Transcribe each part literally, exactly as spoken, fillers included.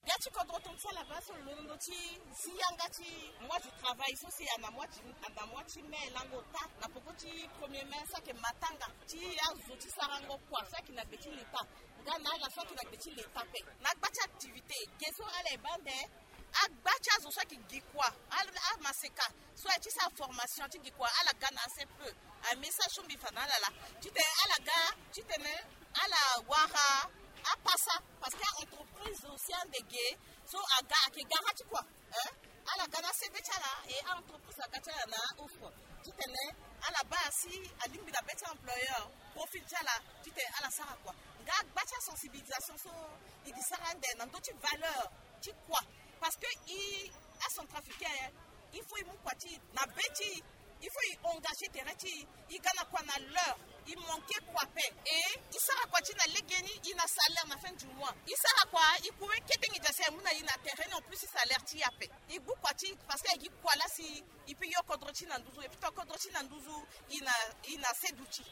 Gachi Kodroton ça là-bas sur le Noti, si Yangachi, moi je travaille ici aussi à Namwachi, à Namwachi, mais l'angota, la pokoti premier mai, ça que Matanga, ti Azuti Sarango quoi, ça qui n'a pas l'état. Gana la fois qui n'a pas l'état. N'a pas d'activité, Gesso à les bandes, à Bacha Zosa qui dit quoi, à Maseka, soit tu sa formation, tu dis quoi, à la Gana assez peu, à message sur Bifana là, tu t'es à la Gana, tu t'es à la Wara. À passer parce qu'il y a entreprise aussi en dégué so à ga qui garantit quoi hein à la Ghana c'est là et entreprise à Gatala na offre tu tenais à la base si à l'imbi la bête employeur profite là tu t'es à la sara quoi ga bacha sensibilisation so il dit ça rende dans d'autres valeurs tu quoi parce que il à son trafiquant il faut il mou quoi ti na beti il faut engager terrain il gagne quoi na l'heure il manquait quoi paix et il sera quoi tu na legeni il na salaire na fin du mois il sera quoi il pouvait que tenir de ça muna il na terrain en plus salaire ti a paix il bou quoi tu parce que il quoi là si il peut yo kodrochi na nduzu et puis to kodrochi na nduzu il na il na seduchi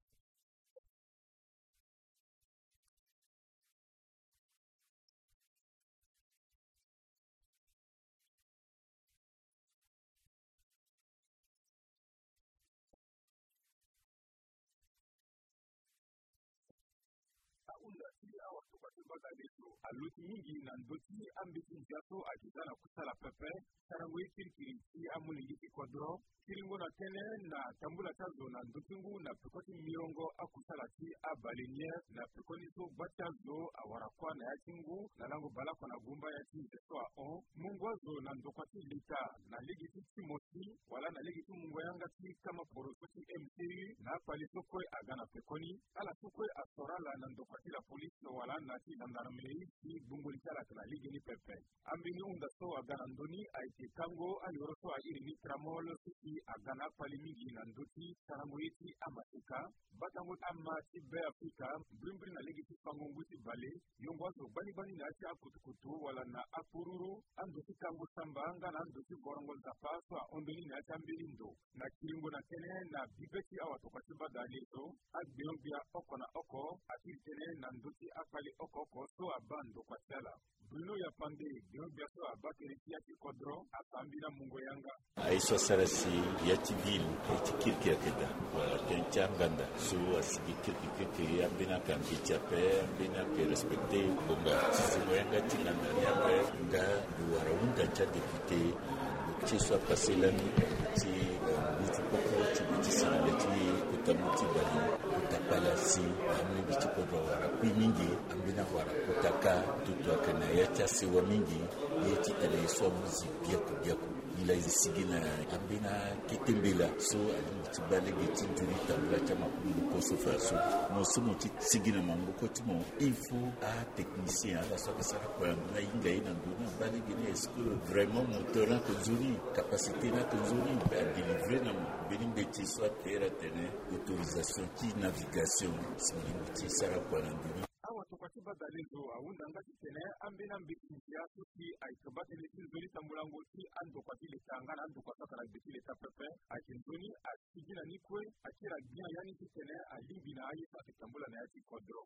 aloti mingi na ndoti ambiti njato akizana kusala pepe sarangwe kirikiri amulingiti kwadro kiringo na tene na tambula tazo na ndotingu na pekoti mirongo akusala ti abalenier na pekoni so batazo awarakwa na yatingu na lango balako na gumba yati nzeto a on mungwazo na ndokwati lita na ligiti timoti wala na ligiti mungwa yanga ti kama porosoti M C U na paliso kwe agana pekoni ala sukwe asorala na ndokwati la polisi wala na ti nandaramei ti bungulikala kana ligini pepe ambini unda so agana ndoni aite kango alioroso a irini tramol sisi agana palimingi na ndoti sarangoyeti amasika batango amma ti be Afrika brimbri na ligiti fangongu ti bale yongwazo bani bani na ti akutukutu wala na apururu andoti kango samba ngana andoti borongo zapa so ondoni na ti ambirindo na kiringo na tene na bibeti awatokati badalezo agbeombia oko na oko atitene na ndoti apali oko oko so abando kwa sala Bruno ya pande beombia so abakeriti ya kikodro atambira mungo yanga aiso sarasi ya civil etikirki akeda wala tenchanganda so asikirki kirki ya bina kambi chape bina ke respecter bonga sisi yanga tinanda ya pe nga duwara unda cha député qui soit passé l'année qui mutu poko ci ci sanaleti kutamuti bali kutapalasi amni bichi kodro wara kuimingi ambina wara kutaka tutu akana yacha sewa mingi yeti tele so muzi biako biako ila isigina ambina kitembela so alimuti bale giti duri tambla chama kudu ko sofa so no sumo ti sigina mango ko timo il faut un technicien ala so que ça ko na inga ina nduna bale gine est-ce que vraiment moteur ko zuri capacité na ko zuri à délivrer na beningeti soit terre tene autorisation qui navigation simulti sara ko na nduni awatokati badalezo awunda ngati tene ambina mbiki ya tuki aikabati leti zoli tambulango ti ando kwa tile tangana ando kwa saka na biti leta pepe akindoni akijina nikwe akira gina yani tene alibi na ayi sa tambula na yati kodro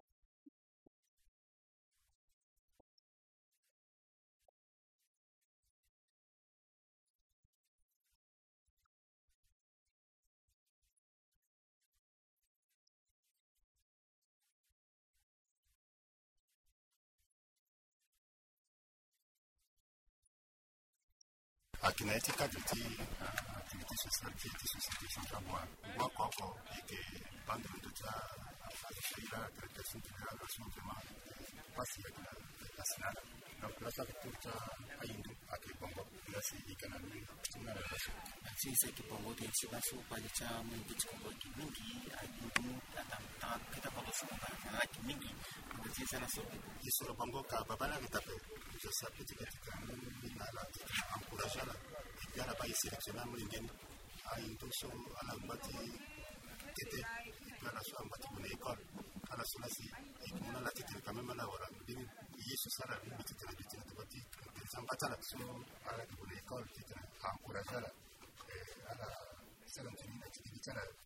akinaiti kaditi activité sociale qui est société sans avoir moi quoi et que pendant tout ça la tradition de la nation vraiment passe la nationale donc là ça tout ça aindu akibongo là c'est économie tuna la nation sisi kibongo de chibaso palicha mungu chikongo mingi aindu ata kita kwa somo na mingi ndio sana so isoro bongo ka babala kitape je sais petit petit na la encourager la et bien là-bas il sélectionne l'ingénieur à une touche à la bâtie était et puis à la soit en bâtie de l'école à la soit si et puis on a la tête quand même à la voilà bien il se sera une petite réduction de bâtie des embâtiments l'action à la de l'école qui est encourager la à la salle de l'activité